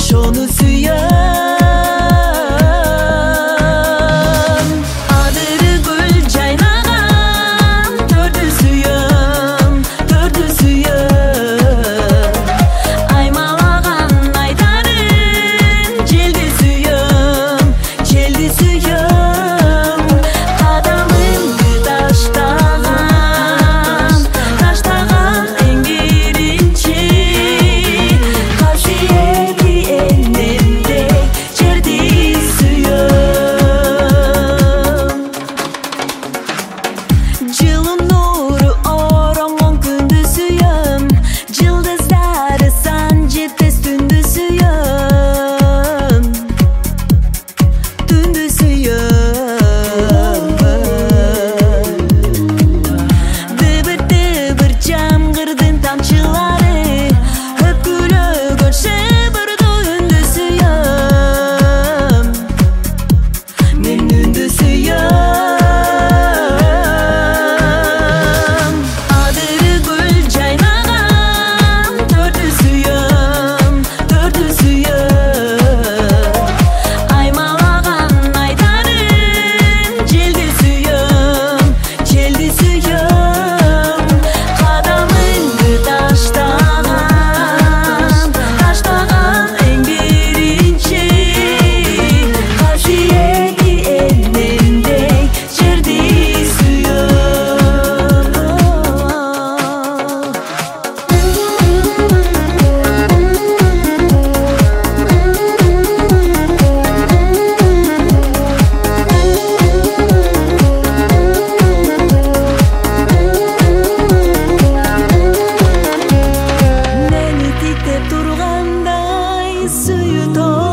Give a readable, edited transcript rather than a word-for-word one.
ошону сүйөм. Адыры гүл жайнаган төрдү сүйөм, төрдү сүйөм. Аймалаган айдарын желди сүйөм, желди сүйөм. Кадамыңды таштаган, таштаган эң биринчи касиети энемдей жерди сүйөм. Жылуу нуру оронгон күндү сүйөм, жылдыздары сан жетпес түндү сүйөм, түндү сүйөм. Дыбыр дыбыр жамгырдын тамчылары өпкүлөгөн шыбырдуу үндү сүйөм, мен үндү сүйөм. Адыры гүл жайнаган төрдү сүйөм, төрдү сүйөм. Аймалаган айдарын желди сүйөм, желди сүйөм. Кадамыңды таштаган, таштаган эң биринчи касиети энемдей жерди сүйөм. Мени тиктеп тургандай сүйүү